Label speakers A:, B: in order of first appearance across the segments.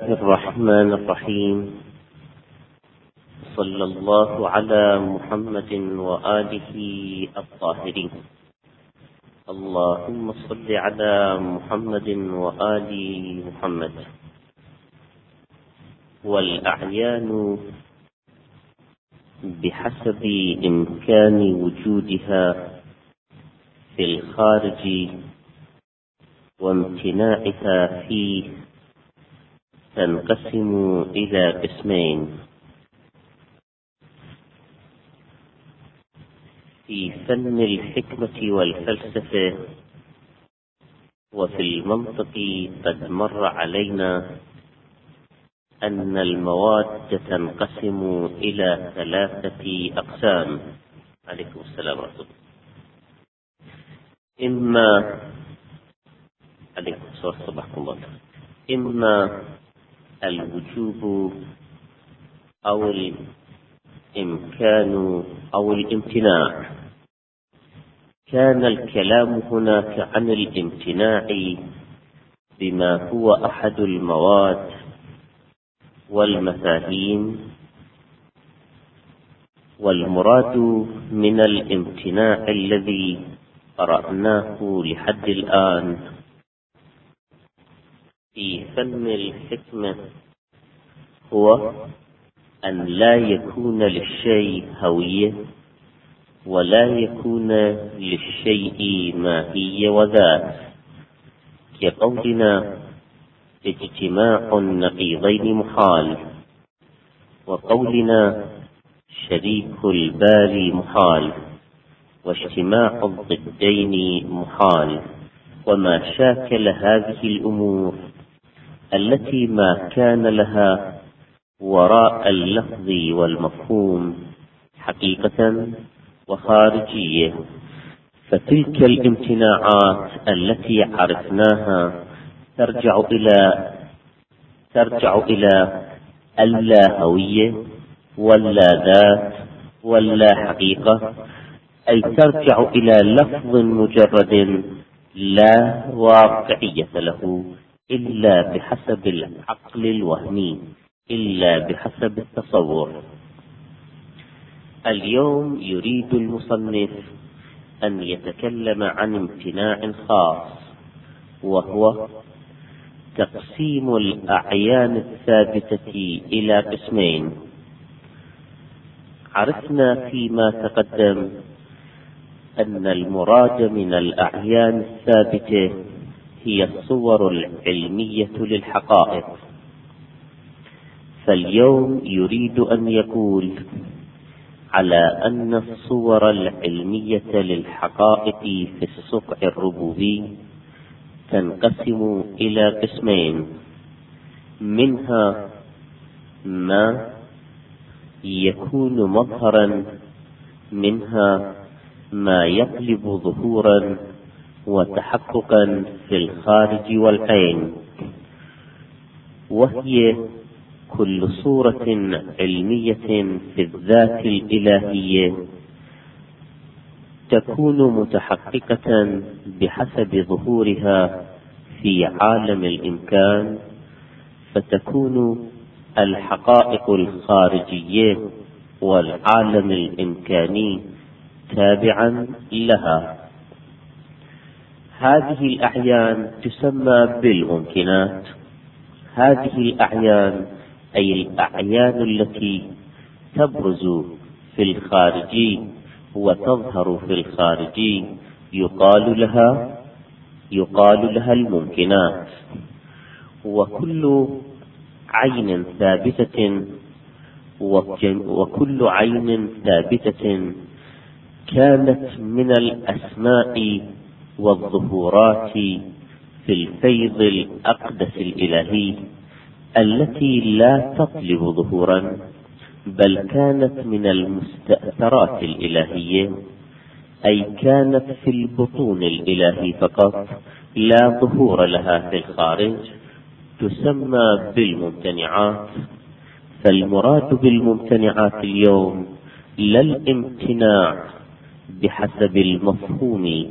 A: الرحمن الرحيم. صلى الله على محمد وآله الطاهرين. اللهم صل على محمد وآل محمد. والأعيان بحسب إمكان وجودها في الخارج وامتناعها فيه تنقسم إلى قسمين: في فن الحكمة والفلسفة وفي المنطق قد مر علينا أن المواد تنقسم إلى 3 أقسام. عليكم السلام ورحمة الله. إما الوجوب أو الإمكان أو الامتناع. كان الكلام هناك عن الامتناع بما هو أحد المواد والمفاهيم، والمراد من الامتناع الذي قرأناه لحد الآن في فن الحكمة هو أن لا يكون للشيء هوية ولا يكون للشيء ماهية وذات، كقولنا اجتماع النقيضين محال، وقولنا شريك البال محال، واجتماع الضدين محال، وما شاكل هذه الأمور التي ما كان لها وراء اللفظ والمفهوم حقيقة وخارجية. فتلك الامتناعات التي عرفناها ترجع إلى اللا هوية ولا ذات ولا حقيقة، أي ترجع إلى لفظ مجرد لا واقعية له إلا بحسب العقل الوهمي، إلا بحسب التصور. اليوم يريد المصنف أن يتكلم عن امتناع خاص، وهو تقسيم الأعيان الثابتة إلى قسمين. عرفنا فيما تقدم أن المراد من الأعيان الثابتة هي الصور العلمية للحقائق، فاليوم يريد أن يقول على أن الصور العلمية للحقائق في الصقع الربوبي تنقسم إلى قسمين: منها ما يكون مظهرا، منها ما يطلب ظهورا وتحققا في الخارج والعين، وهي كل صورة علمية في الذات الإلهية تكون متحققة بحسب ظهورها في عالم الإمكان، فتكون الحقائق الخارجية والعالم الإمكاني تابعا لها. هذه الأعيان تسمى بالممكنات. هذه الأعيان أي الأعيان التي تبرز في الخارج وتظهر في الخارج يقال لها الممكنات. وكل عين ثابتة كانت من الأسماء والظهورات في الفيض الأقدس الإلهي التي لا تطلب ظهورا، بل كانت من المستأثرات الإلهية، أي كانت في البطون الإلهي فقط لا ظهور لها في الخارج، تسمى بالممتنعات. فالمراد بالممتنعات اليوم لا الامتناع بحسب المفهوم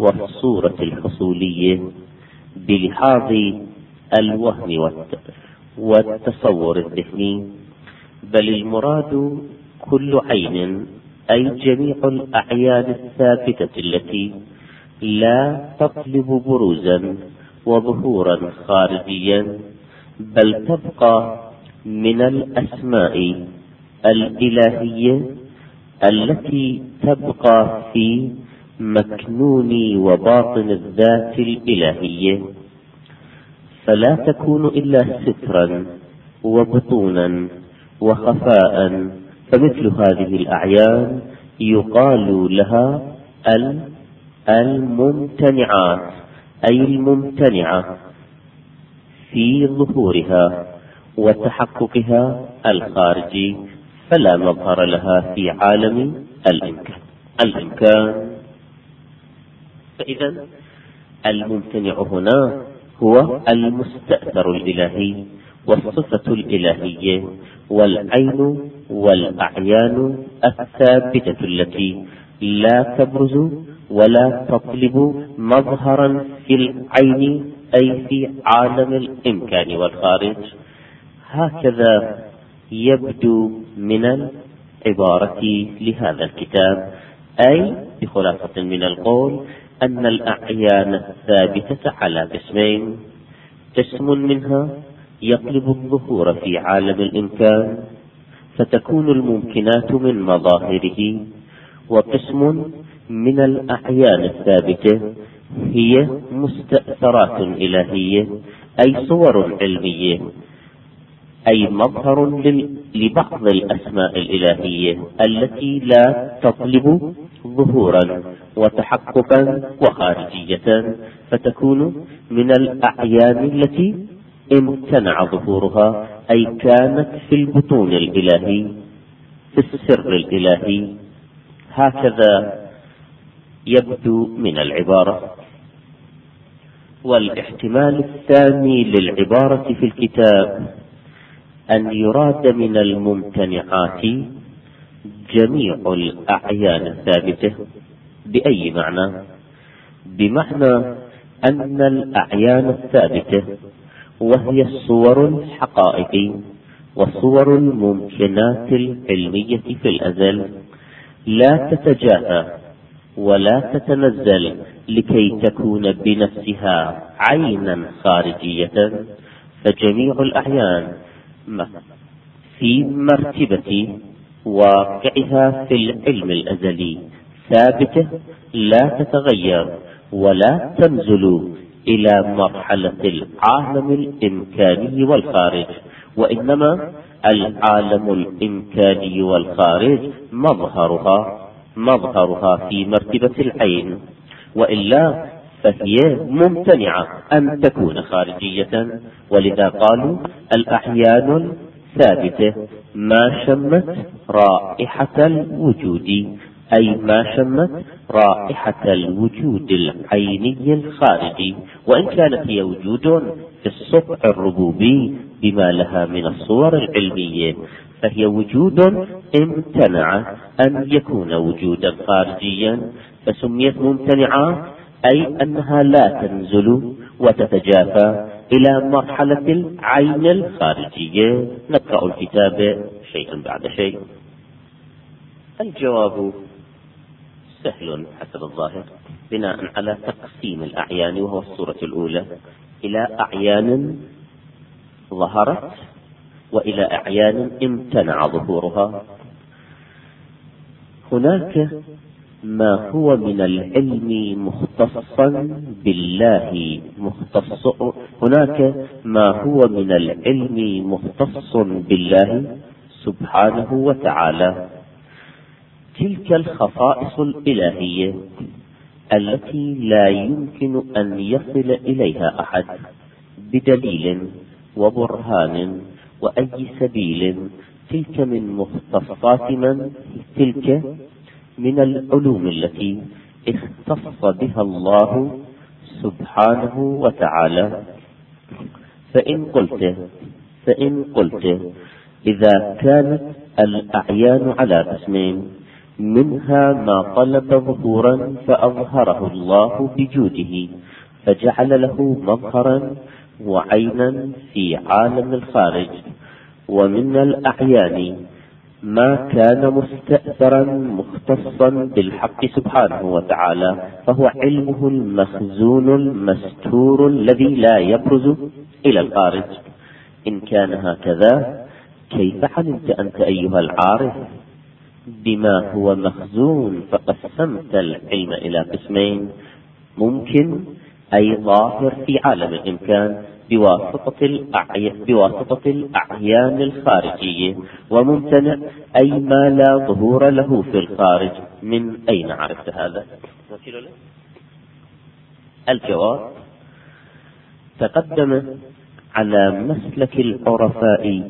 A: والصورة الحصولية بلحاظ الوهم والتصور الذهني، بل المراد كل عين، أي جميع الأعيان الثابتة التي لا تطلب بروزا وظهورا خارجيا، بل تبقى من الأسماء الإلهية التي تبقى في مكنون وباطن الذات الإلهية، فلا تكون إلا سترا وبطونا وخفاء. فمثل هذه الأعيان يقال لها الممتنعات، أي الممتنعة في ظهورها وتحققها الخارجي، فلا مظهر لها في عالم الإمكان. فإذا الممتنع هنا هو المستأثر الإلهي والصفة الإلهية والعين والأعيان الثابتة التي لا تبرز ولا تطلب مظهرا في العين، أي في عالم الإمكان والخارج. هكذا يبدو من العبارة لهذا الكتاب، أي بخلاصة من القول أن الأعيان الثابتة على قسمين: قسم منها يطلب الظهور في عالم الإمكان فتكون الممكنات من مظاهره، وقسم من الأعيان الثابتة هي مستأثرات إلهية، أي صور علمية، أي مظهر لبعض الأسماء الإلهية التي لا تطلب ظهورا وتحققا وخارجية، فتكون من الأعيان التي امتنع ظهورها، أي كانت في البطون الإلهي، في السر الإلهي. هكذا يبدو من العبارة. والاحتمال الثاني للعبارة في الكتاب أن يراد من الممتنعات جميع الأعيان الثابتة. بأي معنى؟ بمعنى أن الأعيان الثابتة وهي الصور الحقائق وصور الممكنات العلمية في الأزل لا تتجافى ولا تتنزل لكي تكون بنفسها عينا خارجية، فجميع الأعيان في مرتبة واقعها في العلم الأزلي ثابتة لا تتغير ولا تنزل إلى مرحلة العالم الإمكاني والخارج، وإنما العالم الإمكاني والخارج مظهرها في مرتبة العين، وإلا فهي ممتنعة أن تكون خارجية. ولذا قالوا الأعيان الثابتة ما شمت رائحة الوجود، أي ما شمت رائحة الوجود العيني الخارجي، وإن كانت هي وجود في السطع الربوبي بما لها من الصور العلمية، فهي وجود امتنع أن يكون وجودا خارجيا، فسميت ممتنعة، أي أنها لا تنزل وتتجافى إلى مرحلة العين الخارجية. نقرأ الكتاب شيئا بعد شيء. الجواب سهل حسب الظاهر، بناء على تقسيم الأعيان، وهو الصورة الأولى، إلى أعيان ظهرت وإلى أعيان امتنع ظهورها. هناك ما هو من العلم مختصا بالله هناك ما هو من العلم مختص بالله سبحانه وتعالى. تلك الخصائص الإلهية التي لا يمكن أن يصل إليها أحد بدليل وبرهان وأي سبيل، تلك من مختصات تلك من العلوم التي اختص بها الله سبحانه وتعالى. فإن قلت إذا كانت الأعيان على قسمين: منها ما طلب ظهورا فأظهره الله بجوده فجعل له مظهرا، وعينا في عالم الخارج. ومن الأعيان ما كان مستأثرا مختصا بالحق سبحانه وتعالى، فهو علمه المخزون المستور الذي لا يبرز إلى الخارج. إن كان هكذا، كيف علمت أنت أيها العارف بما هو مخزون؟ فقسمت العلم إلى قسمين: ممكن أي ظاهر في عالم الإمكان بواسطة الأعيان الخارجية، وممتنع أي ما لا ظهور له في الخارج. من أين عرفت هذا؟ الجواب: تقدم على مسلك العرفاء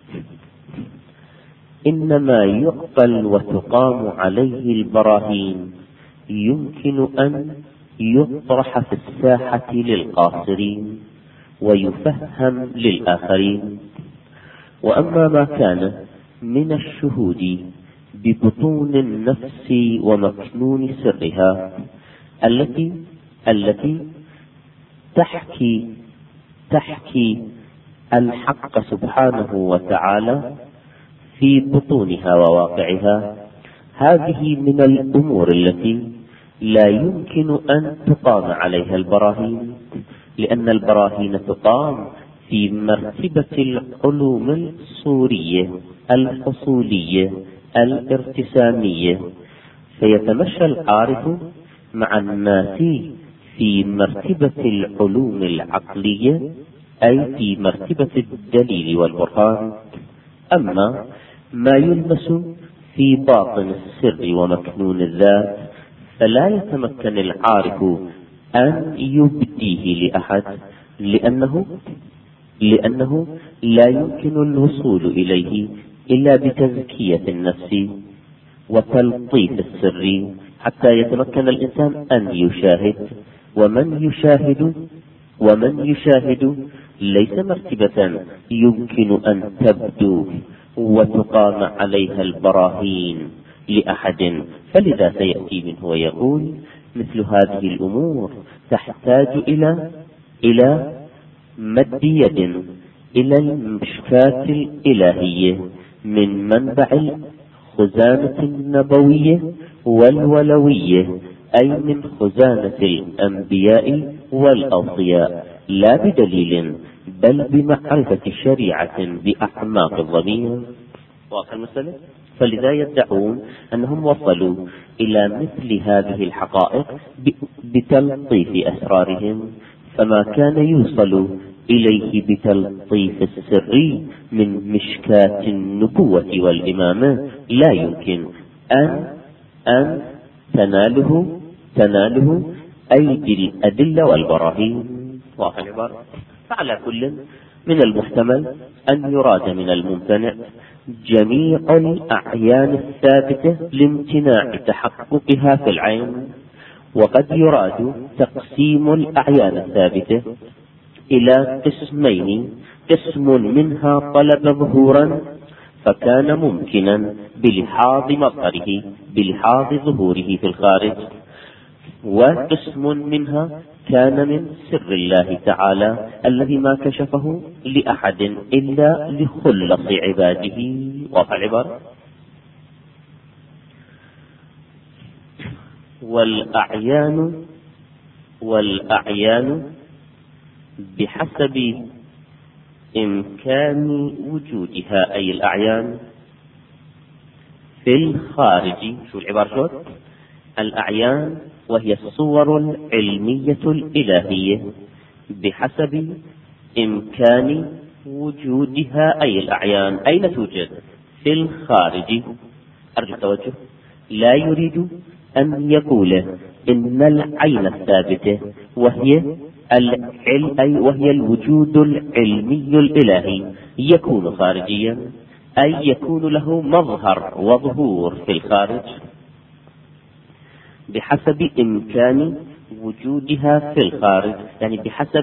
A: إنما يقبل وتقام عليه البراهين يمكن أن يطرح في الساحة للقاصرين ويفهم للآخرين. وأما ما كان من الشهود ببطون النفس ومكنون سرها التي تحكي الحق سبحانه وتعالى في بطونها وواقعها، هذه من الأمور التي لا يمكن أن تقام عليها البراهين، لأن البراهين تقام في مرتبة العلوم الصورية الحصولية الارتسامية، فيتمشى العارف مع الناس في مرتبة العلوم العقلية، أي في مرتبة الدليل والبرهان. أما ما يلمس في باطن السر ومكنون الذات فلا يتمكن العارف أن يبديه لأحد، لأنه لا يمكن الوصول إليه إلا بتزكية النفس وتلطيف السر حتى يتمكن الإنسان أن يشاهد. ومن يشاهد ليس مرتبة يمكن أن تبدو وتقام عليها البراهين لأحد، فلذا سيأتي منه ويقول: مثل هذه الأمور تحتاج إلى مد يد إلى المشكاة الإلهية من منبع الخزانة النبوية والولوية، أي من خزانة الأنبياء والأوصياء، لا بدليل بل بمعرفة شريعة بأعماق الضمير. واضح المسألة؟ فلذا يدعون أنهم وصلوا إلى مثل هذه الحقائق بتلطيف أسرارهم، فما كان يوصل إليه بتلطيف السر من مشكاة النبوة والإمامة لا يمكن أن تناله أيدي الأدلة والبراهين. واضح العبارة؟ فعلى كل من المحتمل أن يراد من الممتنع جميع الأعيان الثابتة لامتناع تحققها في العين، وقد يراد تقسيم الأعيان الثابتة إلى قسمين: قسم منها طلب ظهورا فكان ممكنا بلحاظ مظهره بلحاظ ظهوره في الخارج، وقسم منها كان من سر الله تعالى الذي ما كشفه لأحد إلا لخلص عباده. واضح العبارة؟ والأعيان بحسب إمكان وجودها، أي الأعيان في الخارج. شو العبارة شو؟ الأعيان وهي الصور العلمية الإلهية بحسب إمكان وجودها، أي الأعيان أين توجد؟ في الخارج. أرجو التوجه، لا يريد أن يقول إن العين الثابتة وهي الوجود العلمي الإلهي يكون خارجيا، أي يكون له مظهر وظهور في الخارج بحسب إمكان وجودها في الخارج، يعني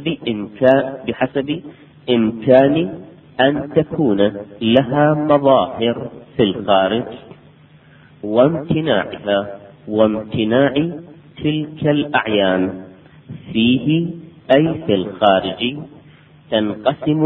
A: بحسب إمكان أن تكون لها مظاهر في الخارج وامتناع تلك الأعيان فيه، أي في الخارج، تنقسم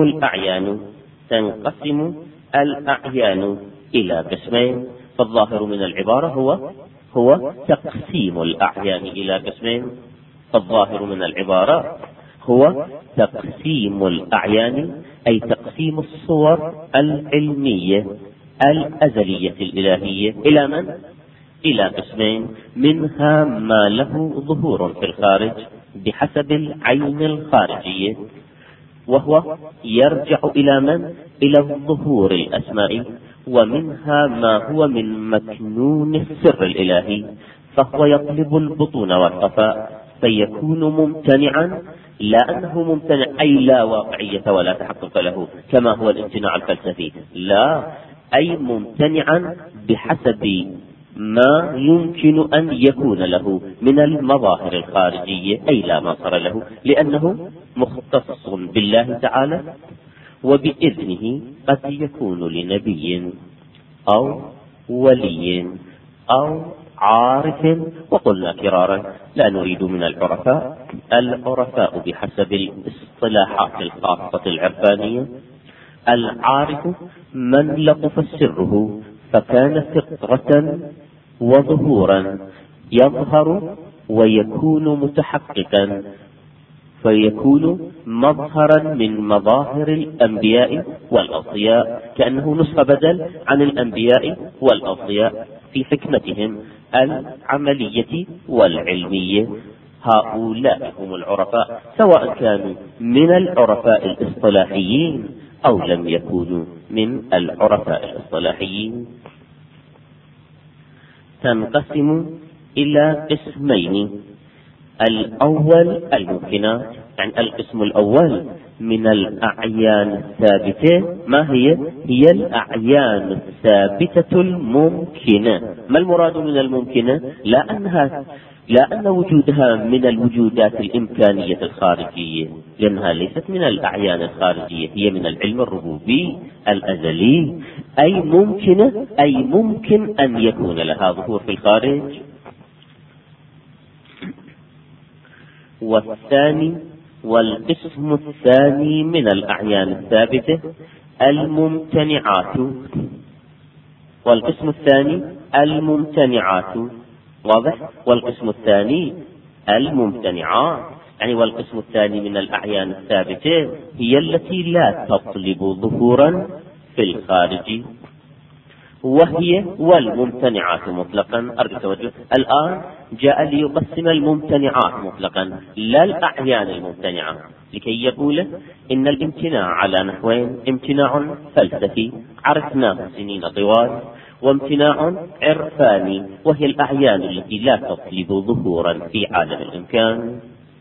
A: الأعيان إلى قسمين. فالظاهر من العبارة هو تقسيم الأعيان إلى قسمين. فالظاهر من العبارة هو تقسيم الأعيان، أي تقسيم الصور العلمية الأزلية الإلهية إلى من؟ إلى قسمين، منها ما له ظهور في الخارج بحسب العين الخارجية، وهو يرجع إلى من؟ إلى الظهور الأسمائي. ومنها ما هو من مكنون السر الإلهي، فهو يطلب البطون والخفاء، فيكون ممتنعا، لا أنه ممتنع أي لا واقعية ولا تحقق له كما هو الامتناع الفلسفي، لا، أي ممتنعا بحسب ما يمكن أن يكون له من المظاهر الخارجية، أي لا مصر له، لأنه مختص بالله تعالى، وبإذنه قد يكون لنبي أو ولي أو عارف. وقلنا كرارا لا نريد من العرفاء بحسب الاصطلاحات الخاصة العرفانية. العارف من لطف سره فكان فطرة وظهورا، يظهر ويكون متحققا، فيكون مظهرا من مظاهر الأنبياء والأوصياء، كأنه نسخة بدل عن الأنبياء والأوصياء في حكمتهم العملية والعلمية. هؤلاء هم العرفاء، سواء كانوا من العرفاء الاصطلاحيين أو لم يكونوا من العرفاء الاصطلاحيين. تنقسم إلى قسمين. الأول الممكنات، يعني القسم الأول من الأعيان الثابتة. ما هي الأعيان الثابتة الممكنة. ما المراد من الممكنة؟ لا أن وجودها من الوجودات الإمكانية الخارجية، لأنها ليست من الأعيان الخارجية، هي من العلم الربوبي الأزلي، أي ممكنة، أي ممكن أن يكون لها ظهور في الخارج. والقسم الثاني من الأعيان الثابتة الممتنعات. والقسم الثاني الممتنعات، واضح؟ والقسم الثاني الممتنعات، يعني والقسم الثاني من الأعيان الثابتة هي التي لا تطلب ظهورا في الخارج، وهي والممتنعات مطلقا. أرجو توجه. الآن جاء ليقسم الممتنعات مطلقا، لا الأعيان الممتنعة، لكي يقول إن الامتناع على نحوين: امتناع فلسفي عرفناه سنين طوال، وامتناع عرفاني، وهي الأعيان التي لا تطلب ظهورا في عالم الإمكان.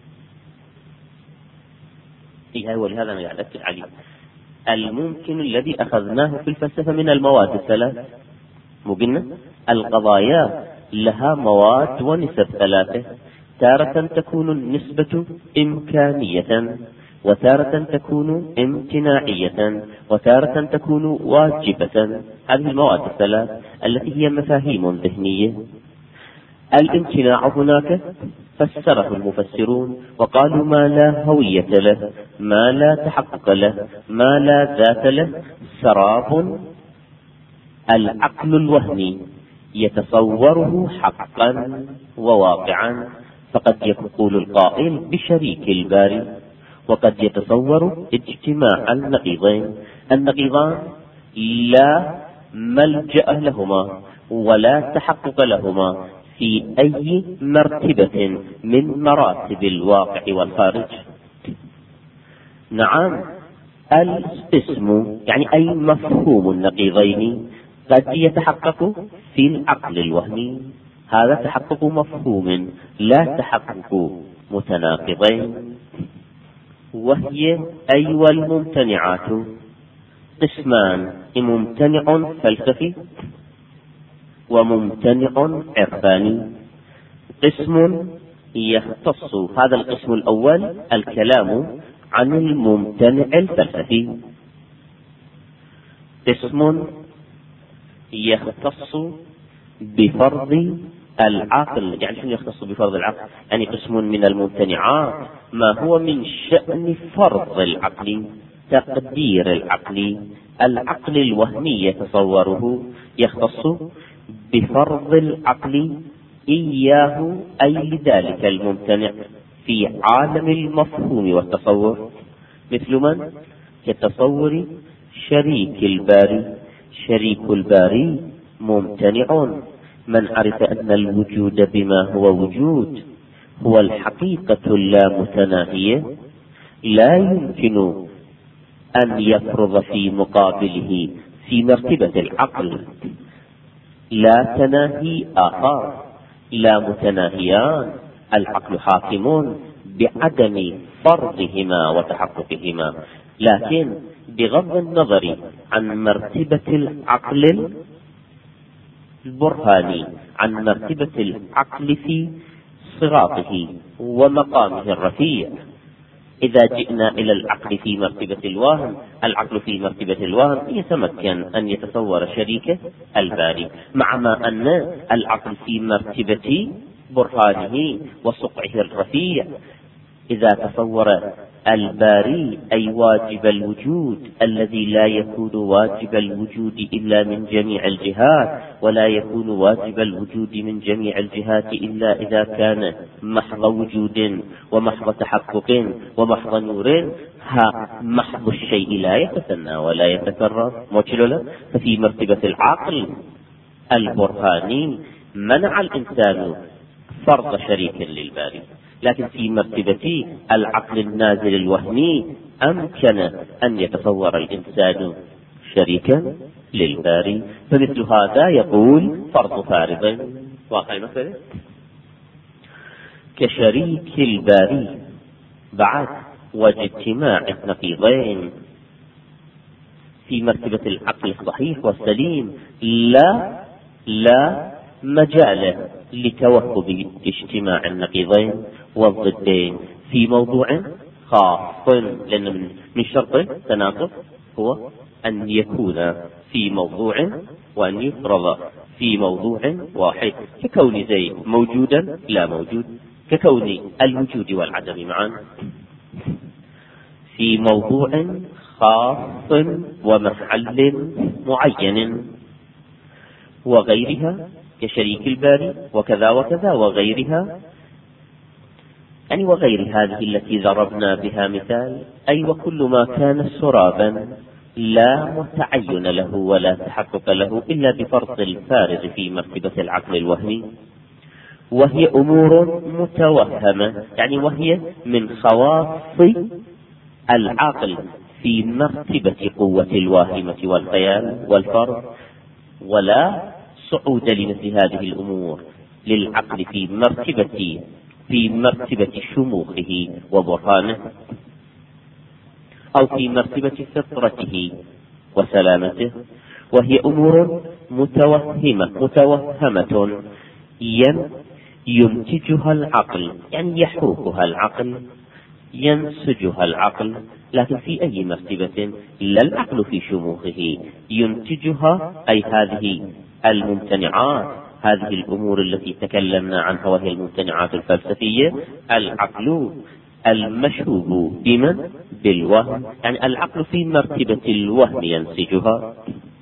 A: ولهذا أنا قاعد أكد عليه. الممكن الذي أخذناه في الفلسفة من المواد الثلاث، مقلنا القضايا لها مواد ونسب ثلاثة: تارة تكون النسبة إمكانية، وتارة تكون امتناعية، وتارة تكون واجبة. هذه المواد الثلاث التي هي مفاهيم ذهنية. الامتناع هناك فسره المفسرون وقالوا: ما لا هوية له، ما لا تحقق له، ما لا ذات له، سراب العقل الوهمي يتصوره حقا وواقعا. فقد يقول القائل بشريك الباري، وقد يتصور اجتماع النقيضان لا ملجأ لهما ولا تحقق لهما في أي مرتبة من مراتب الواقع والخارج. نعم، الاسم يعني أي مفهوم النقيضين قد يتحقق في العقل الوهمي، هذا تحقق مفهوم لا تحقق متناقضين. وهي والممتنعات قسمان: ممتنع فلسفي وممتنع عرفاني. قسم يختص، هذا القسم الأول الكلام عن الممتنع الفلسفي. قسم يختص بفرض العقل، يعني شنو يختص بفرض العقل؟ يعني قسم من الممتنعات ما هو من شأن فرض العقل، تقدير العقل، العقل الوهمي يتصوره، يختص بفرض العقل إياه، أي لذلك الممتنع في عالم المفهوم والتصور، مثل من؟ كتصور شريك الباري. شريك الباري ممتنع. من عرف أن الوجود بما هو وجود هو الحقيقة اللامتناهية، لا يمكن أن يفرض في مقابله في مرتبة العقل لا تناهي آخر، لا متناهيان، العقل حاكم بعدم فرضهما وتحققهما. لكن بغض النظر عن مرتبة العقل البرهاني، عن مرتبة العقل في صراطه ومقامه الرفيع، إذا جئنا إلى العقل في مرتبة الوهم، العقل في مرتبة الوهم يتمكن أن يتصور شريكه الباري، مع ما أن العقل في مرتبة برهانه وصقعه الرفيع إذا تصور الباري أي واجب الوجود الذي لا يكون واجب الوجود إلا من جميع الجهات، ولا يكون واجب الوجود من جميع الجهات إلا إذا كان محض وجود ومحض تحقق ومحض نور، محض الشيء لا يتثنى ولا يتكرر موجل. ففي مرتبة العقل البرهاني منع الإنسان فرض شريك للباري، لكن في مرتبة العقل النازل الوهمي أمكن أن يتصور الإنسان شريكا للباري. فمثل هذا يقول فرض فارض واقع مثلا كشريك الباري بعد واجتماع النقيضين في مرتبة العقل الصحيح والسليم لا مجال لتوهب اجتماع النقيضين والضدين في موضوع خاص، لأن من شرط التناقض هو أن يكون في موضوع وأن يفرض في موضوع واحد، ككون زيد موجودا لا موجود، ككون الوجود والعدم معا في موضوع خاص ومحل معين، وغيرها كشريك الباري وكذا وكذا وغيرها، يعني وغير هذه التي ضربنا بها مثال، أي وكل ما كان سرابا لا متعين له ولا تحقق له إلا بفرض الفارغ في مرتبة العقل الوهمي، وهي أمور متوهمة، يعني وهي من خواص العقل في مرتبة قوة الواهمة والخيال والفرض، ولا صعود لمثل هذه الأمور للعقل في مرتبة شموخه وبرهانه، أو في مرتبة فطرته وسلامته، وهي أمور متوهمة ينتجها العقل، يعني يحوكها العقل ينسجها العقل، لكن في أي مرتبة؟ لا العقل في شموخه ينتجها، أي هذه الممتنعات، هذه الأمور التي تكلمنا عنها وهي الممتنعات الفلسفية، العقل المشوب بمن؟ بالوهم، يعني العقل في مرتبة الوهم ينسجها.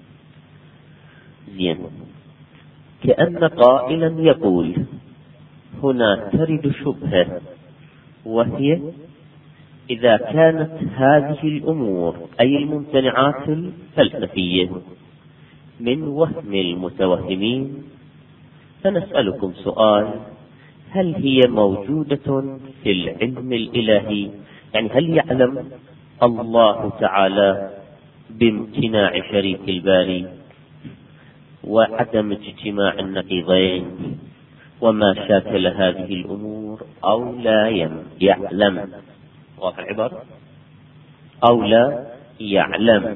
A: زين، كأن قائلا يقول هنا ترد شبهة، وهي إذا كانت هذه الأمور أي الممتنعات الفلسفية من وهم المتوهمين، فنسألكم سؤال: هل هي موجودة في العلم الإلهي؟ يعني هل يعلم الله تعالى بامتناع شريك الباري وعدم اجتماع النقيضين وما شاكل هذه الأمور، أو لا يعلم؟ واضح العبارة؟ أو لا يعلم.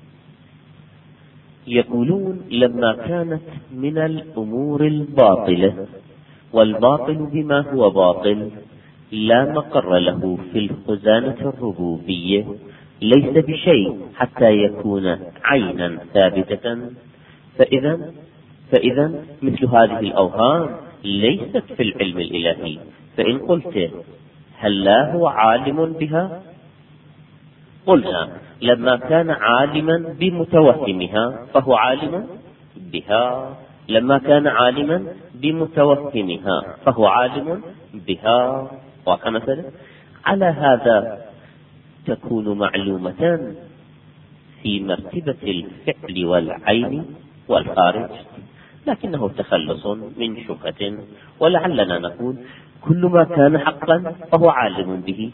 A: يقولون لما كانت من الأمور الباطلة، والباطل بما هو باطل لا مقر له في الخزانة الربوبية، ليس بشيء حتى يكون عينا ثابتة، فإذا مثل هذه الأوهام ليست في العلم الإلهي. فإن قلت هل لا هو عالم بها؟ قلنا لما كان عالما بمتوهمها فهو عالم بها، لما كان عالما بمتوهمها فهو عالم بها. وكمثلا على هذا تكون معلومة في مرتبة الفعل والعين والخارج، لكنه تخلص من شبهة. ولعلنا نقول كل ما كان حقا فهو عالم به،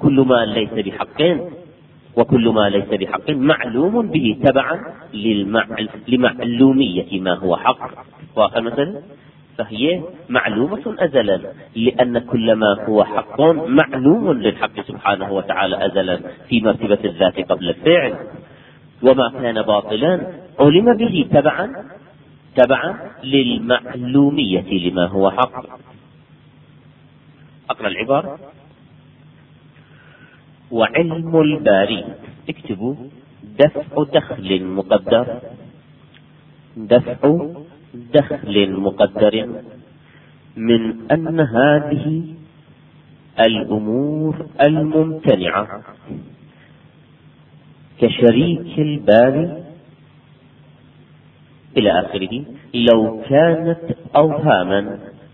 A: وكل ما ليس بحق معلوم به تبعا لمعلومية ما هو حق. مثلا فهي معلومة أزلا، لأن كل ما هو حق معلوم للحق سبحانه وتعالى أزلا في مرتبة الذات قبل الفعل، وما كان باطلا علم به تبعا للمعلومية لما هو حق. أقرأ العبارة: وعلم الباري، اكتبوا دفع دخل مقدر من أن هذه الأمور الممتنعة كشريك الباري إلى آخره لو كانت أوهاما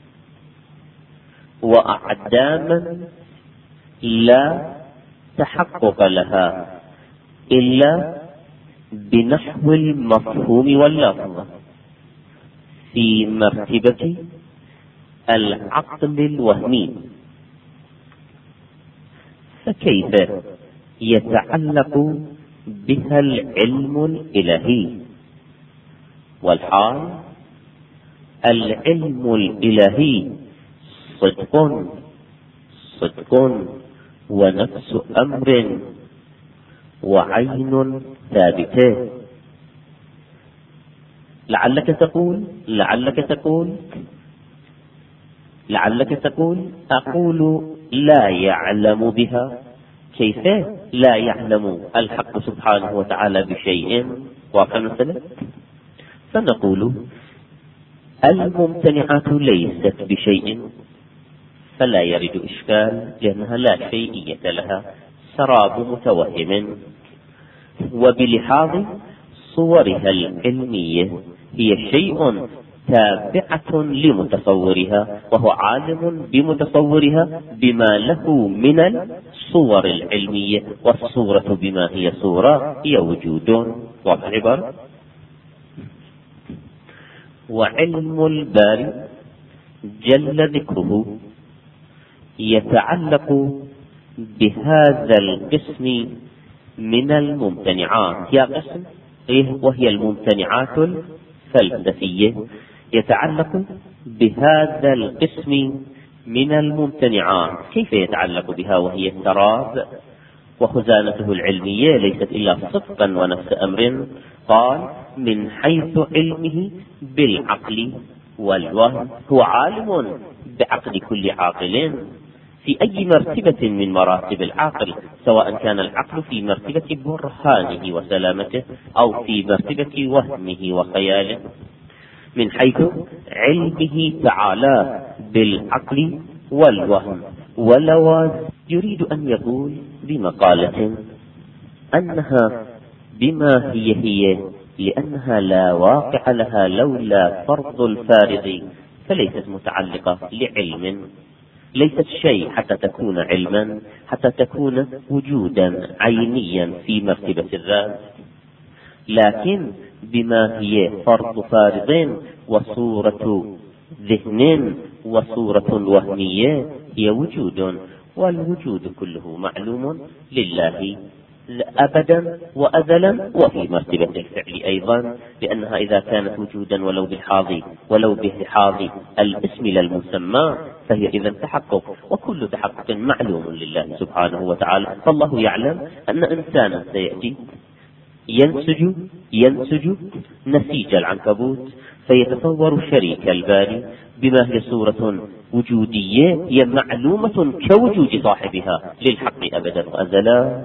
A: وأعداما لا تحقق لها إلا بنحو المفهوم واللفظ في مرتبة العقل الوهمي، فكيف يتعلق بها العلم الإلهي؟ والحال العلم الإلهي صدق ونفس أمر وعين ثابتة. لعلك تقول أقول لا يعلم بها. كيف لا يعلم الحق سبحانه وتعالى بشيء؟ وكمثلا فنقول الممتنعات ليست بشيء، فلا يرد إشكال لأنها لا شيئية لها، سراب متوهم. وبلحاظ صورها العلمية هي شيء تابعة لمتصورها، وهو عالم بمتصورها بما له من الصور العلمية، والصورة بما هي صورة هي وجود. والعبارة: وعلم الباري جل ذكره يتعلق بهذا القسم من الممتنعات. يا قسم وهي الممتنعات الفلسفية، يتعلق بهذا القسم من الممتنعات. كيف يتعلق بها وهي السراب وخزانته العلمية ليست إلا صدقا ونفس أمر؟ قال من حيث علمه بالعقل والوهم، هو عالم بعقل كل عاقل في أي مرتبة من مراتب العقل، سواء كان العقل في مرتبة برهانه وسلامته أو في مرتبة وهمه وخياله. من حيث علمه تعالى بالعقل والوهم واللواز، يريد أن يقول بمقالة أنها بما هي لأنها لا واقع لها لولا فرض الفارض، فليست متعلقة لعلم، ليست شيء حتى تكون علما، حتى تكون وجودا عينيا في مرتبة الذات، لكن بما هي فرض فارض وصورة ذهن وصورة وهمية هي وجود، والوجود كله معلوم لله أبدا وأزلا، وفي مرتبة الفعل أيضا، لأنها إذا كانت وجودا ولو بلحاظ الاسم للمسمى فهي إذا تحقق، وكل تحقق معلوم لله سبحانه وتعالى. فالله يعلم أن إنسانا سيأتي ينسج نسيج العنكبوت فيتصور شريك الباري بما هي صورة وجودية هي معلومة كوجود صاحبها للحق أبدا وأزلا،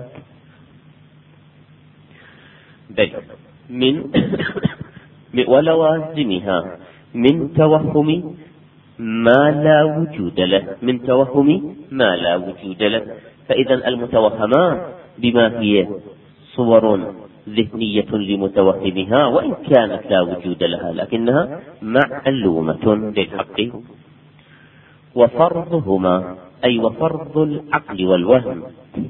A: بل من ولوازمها من توهم ما لا وجود له، من توهم ما لا وجود له. فإذا المتوهمات بما هي صور ذهنية لمتوهمها وإن كانت لا وجود لها، لكنها معلومة للحق. وفرضهما أي وفرض العقل والوهم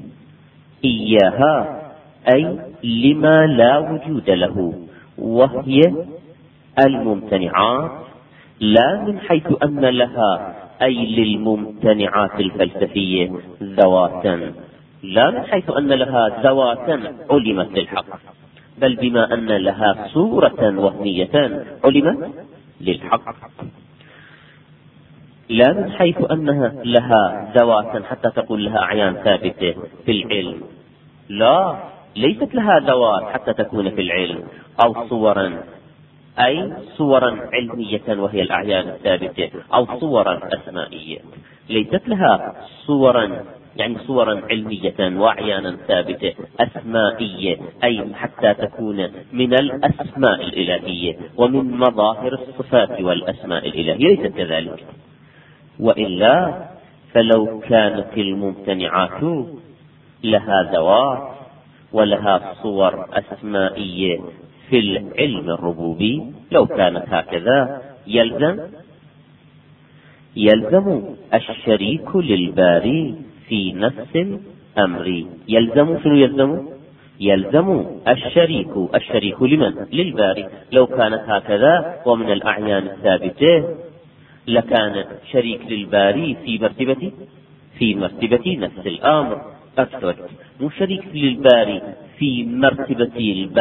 A: إياها أي لما لا وجود له، وهي الممتنعات، لا من حيث أن لها أي للممتنعات الفلسفية ذواتا، لا من حيث أن لها ذواتا علمت للحق، بل بما أن لها صورة وهمية علمت للحق، لا من حيث أنها لها ذواتا حتى تقول لها أعيان ثابتة في العلم، لا، ليست لها ذوات حتى تكون في العلم، أو صورا أي صورا علمية وهي الأعيان الثابتة، أو صورا أسمائية، ليست لها صورا يعني صورا علمية وأعيانا ثابتة أسمائية، أي حتى تكون من الأسماء الإلهية ومن مظاهر الصفات والأسماء الإلهية، ليست كذلك. وإلا فلو كانت الممتنعات لها ذوات ولها صور أسمائية في العلم الربوبي، لو كانت هكذا يلزم الشريك للباري في نفس الأمر. يلزم شنو؟ يلزم الشريك لمن؟ للباري. لو كانت هكذا ومن الأعيان الثابتة لكان شريك للباري في مرتبة نفس الأمر، أكثر مو شريك للباري في مرتبة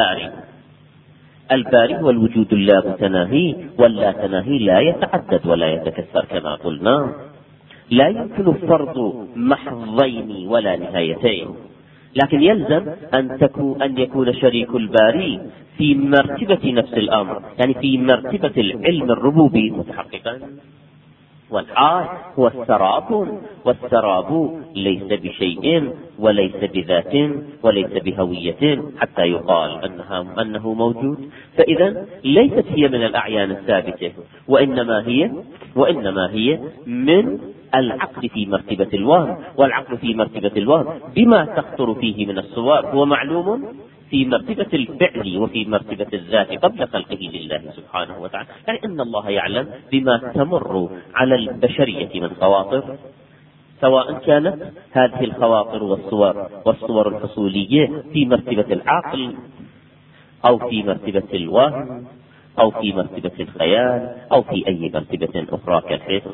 A: الباري هو الوجود اللامتناهي، واللا تناهي لا يتعدد ولا يتكثر كما قلنا، لا يمكن فرض محضين ولا نهايتين، لكن يلزم أن يكون شريك الباري في مرتبة نفس الأمر، يعني في مرتبة العلم الربوبي متحققا. والحال هو السراب، والسراب ليس بشيء وليس بذات وليس بهوية حتى يقال أنه موجود. فإذا ليست هي من الأعيان الثابتة، وإنما هي من العقل في مرتبة الوهم، والعقل في مرتبة الوهم بما تخطر فيه من الصور هو معلوم في مرتبة الفعل وفي مرتبة الذات قبل خلقه لله سبحانه وتعالى. يعني أن الله يعلم بما تمر على البشرية من خواطر، سواء كانت هذه الخواطر والصور الفصولية في مرتبة العقل أو في مرتبة الوهم أو في مرتبة الخيال أو في أي مرتبة أخرى كالحس.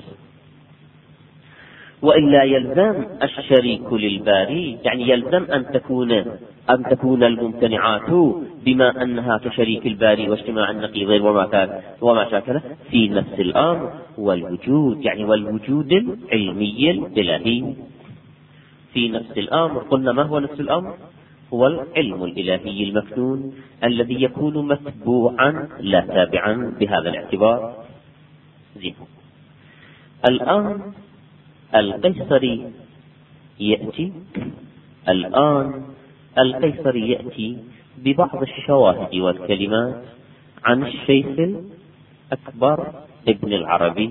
A: وإلا يلزم الشريك للباري، يعني يلزم أن تكون الممتنعات بما أنها كشريك الباري واجتماع النقيضين وما شاكله في نفس الأمر والوجود، يعني والوجود العلمي الإلهي في نفس الأمر. قلنا ما هو نفس الأمر؟ هو العلم الإلهي المكنون الذي يكون متبوعا لا تابعا بهذا الاعتبار. الآن القيصري يأتي ببعض الشواهد والكلمات عن الشيخ الأكبر ابن العربي.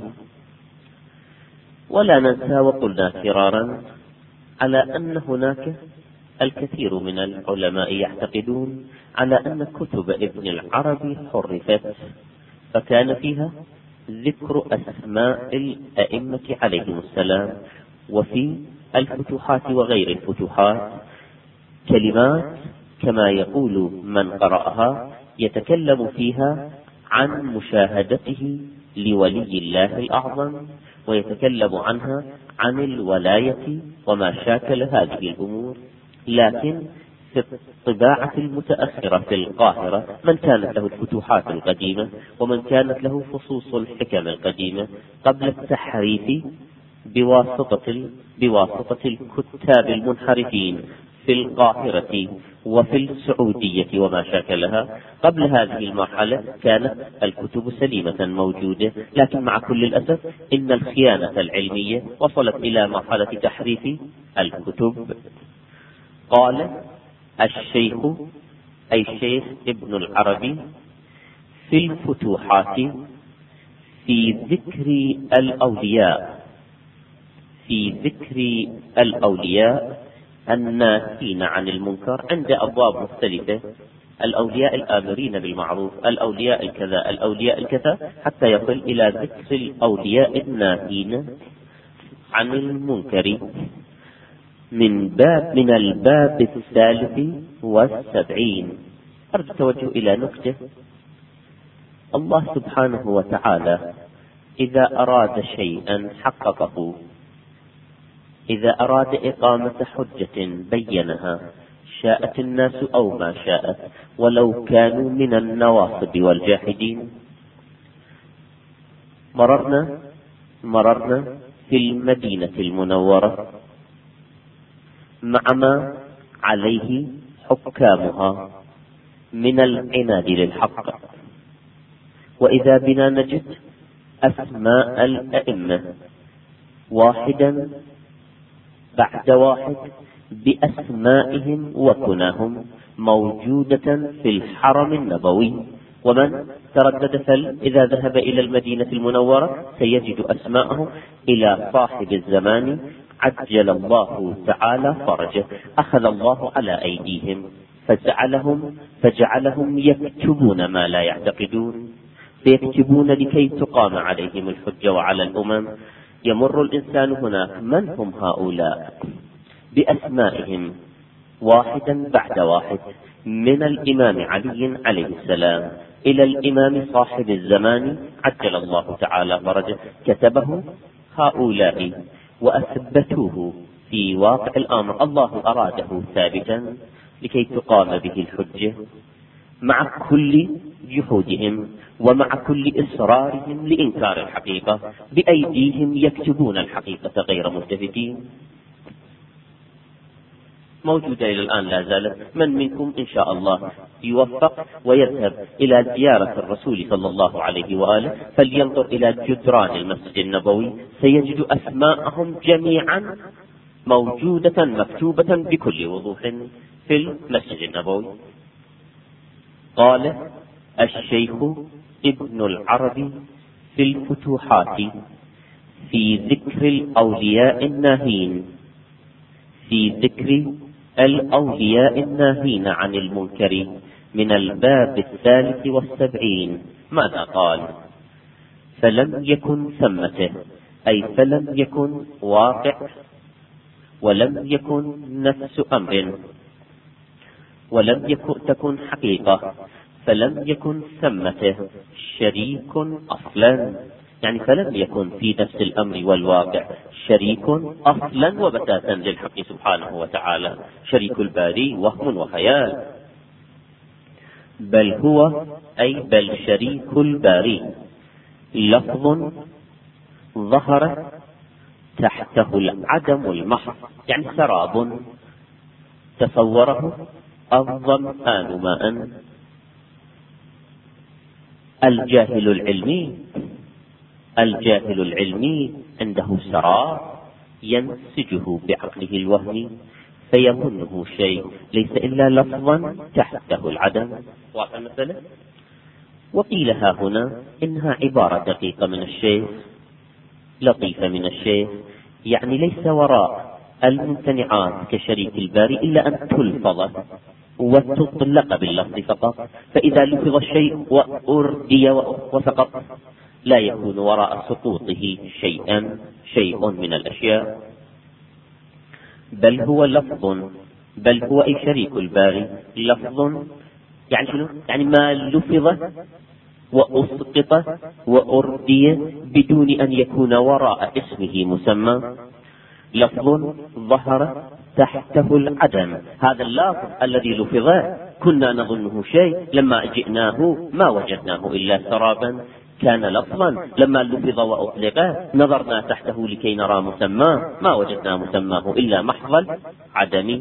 A: ولا ننسى وقلنا فرارا على أن هناك الكثير من العلماء يعتقدون على أن كتب ابن العربي حرفت، فكان فيها ذكر أسماء الأئمة عليهم السلام، وفي الفتوحات وغير الفتوحات كلمات كما يقول من قرأها يتكلم فيها عن مشاهدته لولي الله الأعظم، ويتكلم عنها عن الولاية وما شاكل هذه الأمور. لكن في الطباعة المتأخرة في القاهرة من كانت له الفتوحات القديمة ومن كانت له فصوص الحكم القديمة قبل التحريف بواسطة الكتاب المنحرفين في القاهرة وفي السعودية وما شاكلها، قبل هذه المرحلة كانت الكتب سليمة موجودة، لكن مع كل الأسف إن الخيانة العلمية وصلت إلى مرحلة تحريف الكتب. قال الشيخ أي الشيخ ابن العربي في الفتوحات في ذكر الأولياء الناهين عن المنكر عند أبواب مختلفة، الأولياء الآمرين بالمعروف، الأولياء الكذا، الأولياء الكذا، حتى يصل إلى ذكر الأولياء الناهين عن المنكر من الباب 73. أرجو التوجه إلى نكتة. الله سبحانه وتعالى إذا أراد شيئا حققه، إذا أراد إقامة حجة بينها، شاءت الناس أو ما شاءت، ولو كانوا من النواصب والجاحدين. مررنا في المدينة المنورة مع ما عليه حكامها من العناد للحق، وإذا بنا نجد أسماء الأئمة واحدا بعد واحد بأسمائهم وكناهم موجودة في الحرم النبوي، ومن تردد إذا ذهب إلى المدينة المنورة سيجد أسماءهم إلى صاحب الزمان عجل الله تعالى فرجه، أخذ الله على أيديهم فجعلهم يكتبون ما لا يعتقدون، فيكتبون لكي تقام عليهم الحجة وعلى الأمم. يمر الإنسان هناك، من هم هؤلاء؟ بأسمائهم واحدا بعد واحد، من الإمام علي عليه السلام إلى الإمام صاحب الزمان عجل الله تعالى فرجه، كتبه هؤلاء وأثبتوه في واقع الأمر. الله أراده ثابتا لكي تقام به الحجة، مع كل جحودهم ومع كل إصرارهم لإنكار الحقيقة، بأيديهم يكتبون الحقيقة غير ملتفتين. موجودة إلى الآن لا زالت. من منكم إن شاء الله يوفق ويذهب إلى زيارة الرسول صلى الله عليه وآله فلينظر إلى جدران المسجد النبوي، سيجد أسماءهم جميعا موجودة مكتوبة بكل وضوح في المسجد النبوي. قال الشيخ ابن العربي في الفتوحات في ذكر الأولياء الناهين عن المنكر من الباب 73. ماذا قال؟ فلم يكن ثمته، أي فلم يكن واقع، ولم يكن نفس أمر، ولم تكن حقيقة، فلم يكن ثمته شريك أصلا، يعني فلم يكن في نفس الأمر والواقع شريك أصلا وبتاتا للحق سبحانه وتعالى. شريك الباري وهم وخيال، بل شريك الباري لفظ ظهر تحته العدم المحض، يعني سراب تصوره الظمآن ماء. الجاهل العلمي عنده سراب ينسجه بعقله الوهمي فيظنه شيء ليس إلا لفظا تحته العدم. واضح المسألة؟ وقيل ها هنا إنها عبارة دقيقة من الشيخ، لطيفة من الشيخ، يعني ليس وراء الممتنعات كشريك الباري إلا أن تلفظ وتطلق باللفظ فقط، فإذا لفظ الشيء وأردي وسقط لا يكون وراء سقوطه شيء من الأشياء، بل هو أي شريك الباري لفظ، يعني شنو؟ يعني ما لفظ وأسقط وأردي بدون أن يكون وراء اسمه مسمى، لفظ ظهر تحته العدم. هذا اللفظ الذي لفظ كنا نظنه شيء، لما جئناه ما وجدناه إلا سرابا، كان لفظا لما لفظ وأطلق نظرنا تحته لكي نرى مسماه ما وجدنا مسماه إلا محض العدم.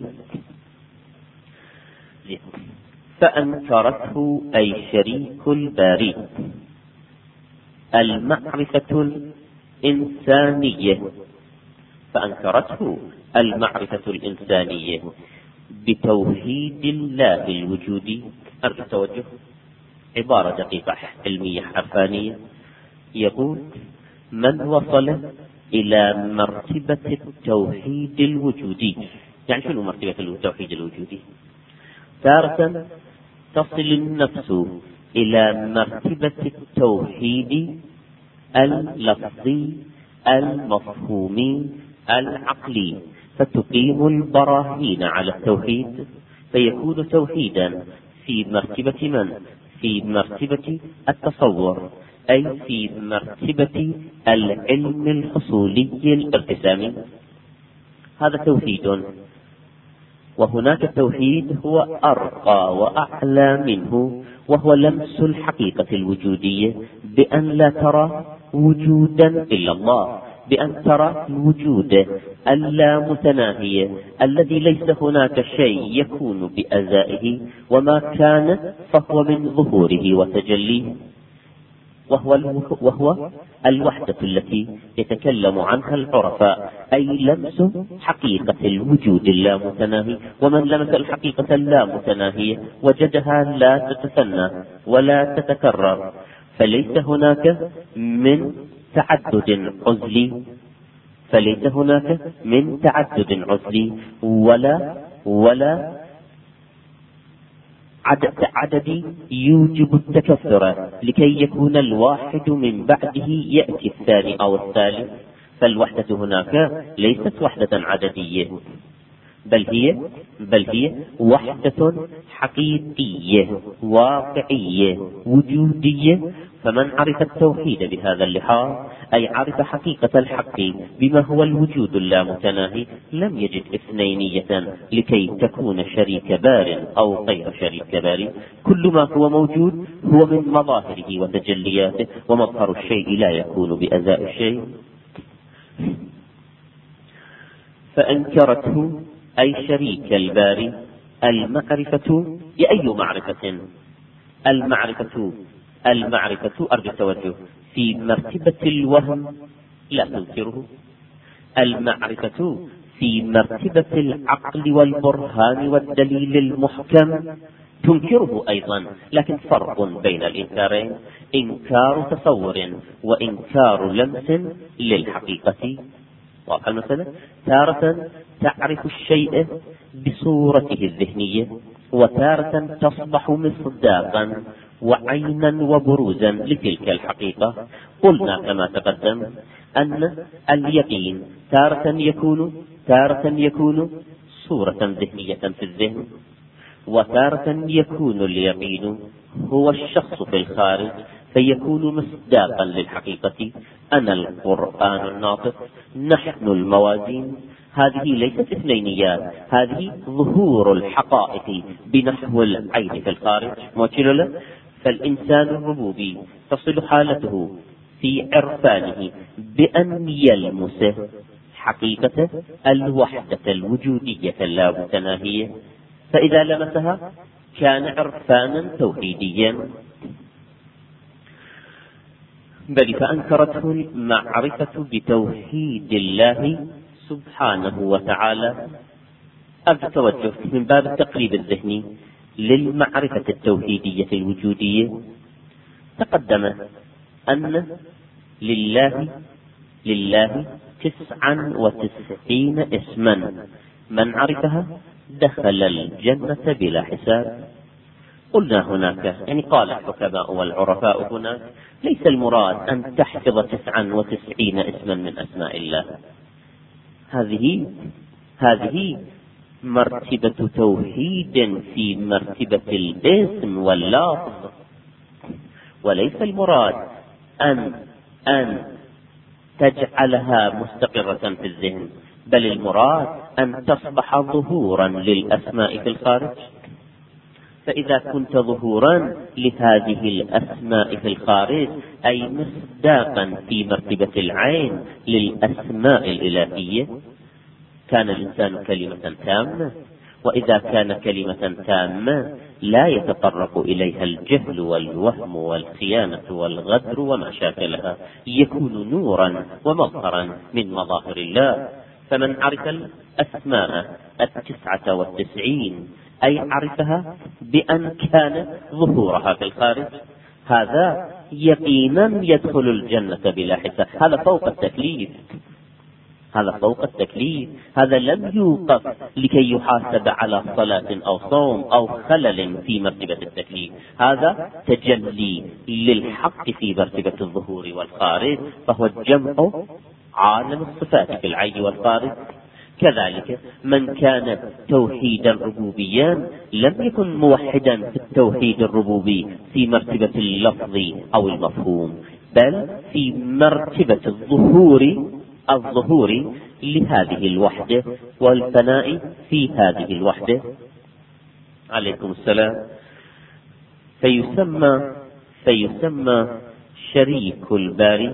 A: فأنكرته أي شريك الباري المعرفة الإنسانية، فأنكرته المعرفة الإنسانية بتوحيد الله الوجودي. أرجو التوجه، عبارة دقيقة علمية حرفانية. يقول: من وصل إلى مرتبة التوحيد الوجودي. يعني شنو مرتبة التوحيد الوجودي؟ تارة تصل النفس إلى مرتبة التوحيد اللفظي المفهومي العقلي، فتقيم البراهين على التوحيد، فيكون توحيدا في مرتبة من؟ في مرتبة التصور، أي في مرتبة العلم الحصولي الارتسامي. هذا توحيد. وهناك توحيد هو أرقى وأعلى منه، وهو لمس الحقيقة الوجودية، بأن لا ترى وجودا إلا الله، بأن ترى الوجود اللامتناهي الذي ليس هناك شيء يكون بأزائه، وما كان فهو من ظهوره وتجليه، وهو الوحدة التي يتكلم عنها العرفاء، أي لمس حقيقة الوجود اللامتناهي. ومن لمس الحقيقة اللامتناهية وجدها لا تتثنى ولا تتكرر، فليس هناك من تعدد عزلي، فليس هناك من تعدد عزلي ولا عدد يوجب التكثر لكي يكون الواحد من بعده يأتي الثاني أو الثالث. فالوحدة هناك ليست وحدة عددية، بل هي وحدة حقيقية واقعية وجودية. فمن عرف التوحيد بهذا اللحاظ، أي عرف حقيقة الحق بما هو الوجود اللامتناهي، لم يجد اثنينية لكي تكون شريك بار أو غير شريك بار. كل ما هو موجود هو من مظاهره وتجلياته، ومظهر الشيء لا يكون بأزاء الشيء. فأنكرته أي شريك الباري المعرفة. أي معرفة؟ المعرفة أرجو التوجه، في مرتبة الوهم لا تنكره. المعرفة في مرتبة العقل والبرهان والدليل المحكم تنكره أيضا، لكن فرق بين الإنكارين: إنكار تصور وإنكار لمس للحقيقة. واضح المسألة؟ تارة تعرف الشيء بصورته الذهنية، وتارة تصبح مصداقا وعينا وبروزا لتلك الحقيقة. قلنا كما تقدم أن اليقين تارة يكون صورة ذهنية في الذهن، وتارة يكون اليقين هو الشخص في الخارج، فيكون مصداقا للحقيقة. أنا القرآن الناطق، نحن الموازين. هذه ليست اثنينيات، هذه ظهور الحقائق بنحو العين في الخارج. موجل. فالإنسان الربوبي تصل حالته في عرفانه بأن يلمس حقيقة الوحدة الوجودية اللامتناهية، فإذا لمسها كان عرفانا توحيديا. بل فأنكرته المعرفة بتوحيد الله سبحانه وتعالى. التوجه من باب التقريب الذهني للمعرفة التوحيدية الوجودية. تقدم أن لله 99 اسما، من عرفها دخل الجنة بلا حساب. قلنا هناك، يعني قال الحكماء والعرفاء هناك، ليس المراد أن تحفظ 99 اسما من أسماء الله. هذه مرتبة توحيد في مرتبة الاسم واللفظ، وليس المراد أن تجعلها مستقرة في الذهن، بل المراد أن تصبح ظهورا للأسماء في الخارج. فإذا كنت ظهورا لهذه الأسماء في الخارج، أي مصداقا في مرتبة العين للأسماء الإلهية، كان الإنسان كلمة تامة. وإذا كان كلمة تامة لا يتطرق إليها الجهل والوهم والخيانة والغدر وما شاكلها، يكون نورا ومظهرا من مظاهر الله. فمن عرف الأسماء 99 أي عرفها بأن كان ظهورها في الخارج، هذا يقينا يدخل الجنة بلا حساب. هذا فوق التكليف، هذا فوق التكليف، هذا لم يوقف لكي يحاسب على صلاة أو صوم أو خلل في مرتبة التكليف، هذا تجلي للحق في مرتبة الظهور والخارج، فهو الجمع عالم الصفات في العين والخارج. كذلك من كان توحيدا ربوبيا لم يكن موحدا في التوحيد الربوبي في مرتبة اللفظ أو المفهوم، بل في مرتبة الظهور لهذه الوحدة والفناء في هذه الوحدة. عليكم السلام. فيسمى شريك الباري.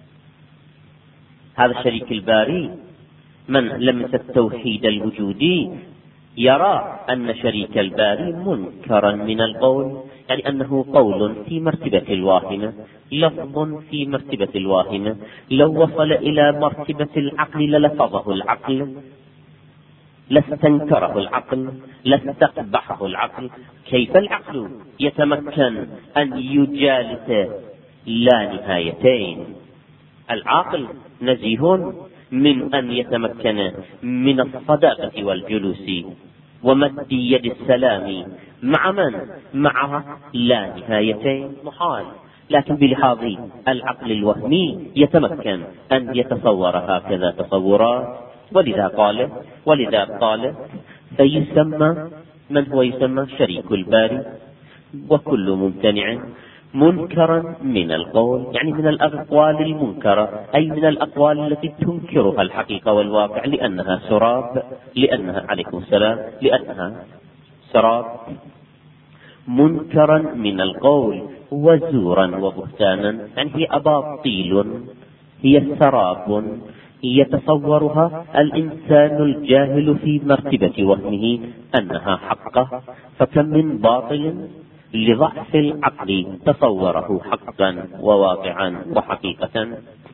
A: هذا شريك الباري من لمس التوحيد الوجودي يرى أن شريك الباري منكرا من القول، يعني أنه قول في مرتبة الواهمة، لفظ في مرتبة الواهمة، لو وصل إلى مرتبة العقل للفظه العقل، لاستنكره العقل، لاستقبحه العقل. كيف العقل يتمكن أن يجالس لا نهايتين؟ العاقل نزيه من أن يتمكن من الصداقة والجلوس ومد يد السلام مع من؟ مع لا نهايتين، محال. لكن بلحاظ العقل الوهمي يتمكن أن يتصور هكذا تصورات، ولذا قال فيسمى من هو يسمى شريك الباري، وكل ممتنع منكرا من القول، يعني من الأقوال المنكرة، أي من الأقوال التي تنكرها الحقيقة والواقع لأنها سراب، عليكم السلام، لأنها سراب. منكرا من القول وزورا وبهتانا، يعني هي أباطيل، هي سراب يتصورها الإنسان الجاهل في مرتبة وهمه أنها حقه، فكم من باطل لضعف العقل تصوره حقا وواقعا وحقيقة.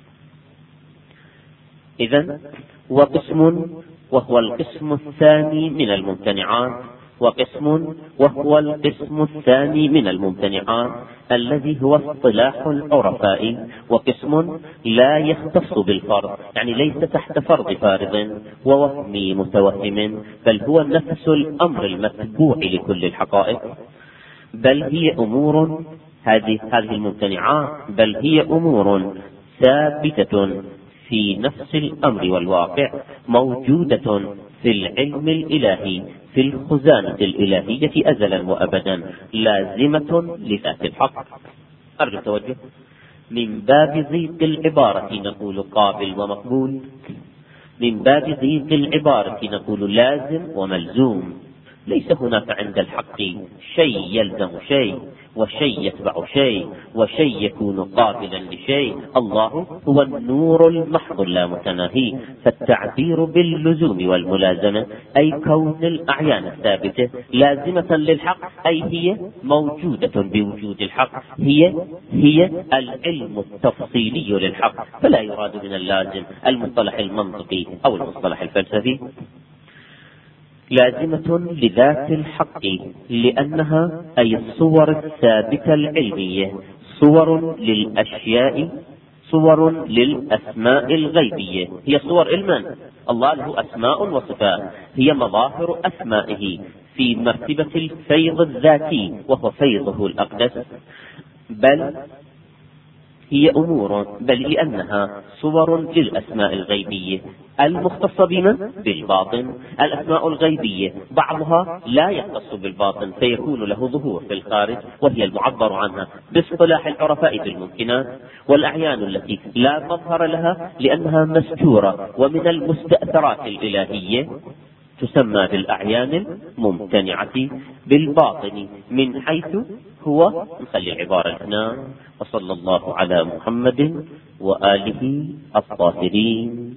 A: إذن وقسم وهو القسم الثاني من الممتنعات، وهو القسم الثاني من الممتنعات الذي هو اصطلاح العرفاء، وقسم لا يختص بالفرض، يعني ليس تحت فرض فارض ووهم متوهم، بل هو نفس الأمر المتبوع لكل الحقائق. بل هي أمور هذه الممتنعات بل هي أمور ثابتة في نفس الأمر والواقع، موجودة في العلم الإلهي في الخزانة الإلهية أزلا وأبدا، لازمة لذات الحق. أرجو توجه. من باب ضيق العبارة نقول قابل ومقبول، من باب ضيق العبارة نقول لازم وملزوم. ليس هناك عند الحق شيء يلزم شيء، وشيء يتبع شيء، وشيء يكون قابلا لشيء. الله هو النور المحض اللامتناهي، فالتعبير باللزوم والملازمة أي كون الأعيان الثابتة لازمة للحق، أي هي موجودة بوجود الحق، هي العلم التفصيلي للحق، فلا يراد من اللازم المصطلح المنطقي أو المصطلح الفلسفي. لازمة لذات الحق لأنها أي الصور الثابتة العلمية، صور للأشياء، صور للأسماء الغيبية. هي صور علما، الله له أسماء وصفات، هي مظاهر أسمائه في مرتبة الفيض الذاتي وهو فيضه الأقدس. بل لأنها صور للأسماء الغيبية المختصة بمن؟ بالباطن. الأسماء الغيبية بعضها لا يختص بالباطن فيكون له ظهور في الخارج، وهي المعبر عنها باصطلاح العرفاء بالممكنات، والأعيان التي لا مظهر لها لأنها مستورة ومن المستأثرات الإلهية تسمى بالأعيان الممتنعة بالباطن، من حيث هو نخلي العبارة هنا. وصلى الله على محمد وآله الطاهرين.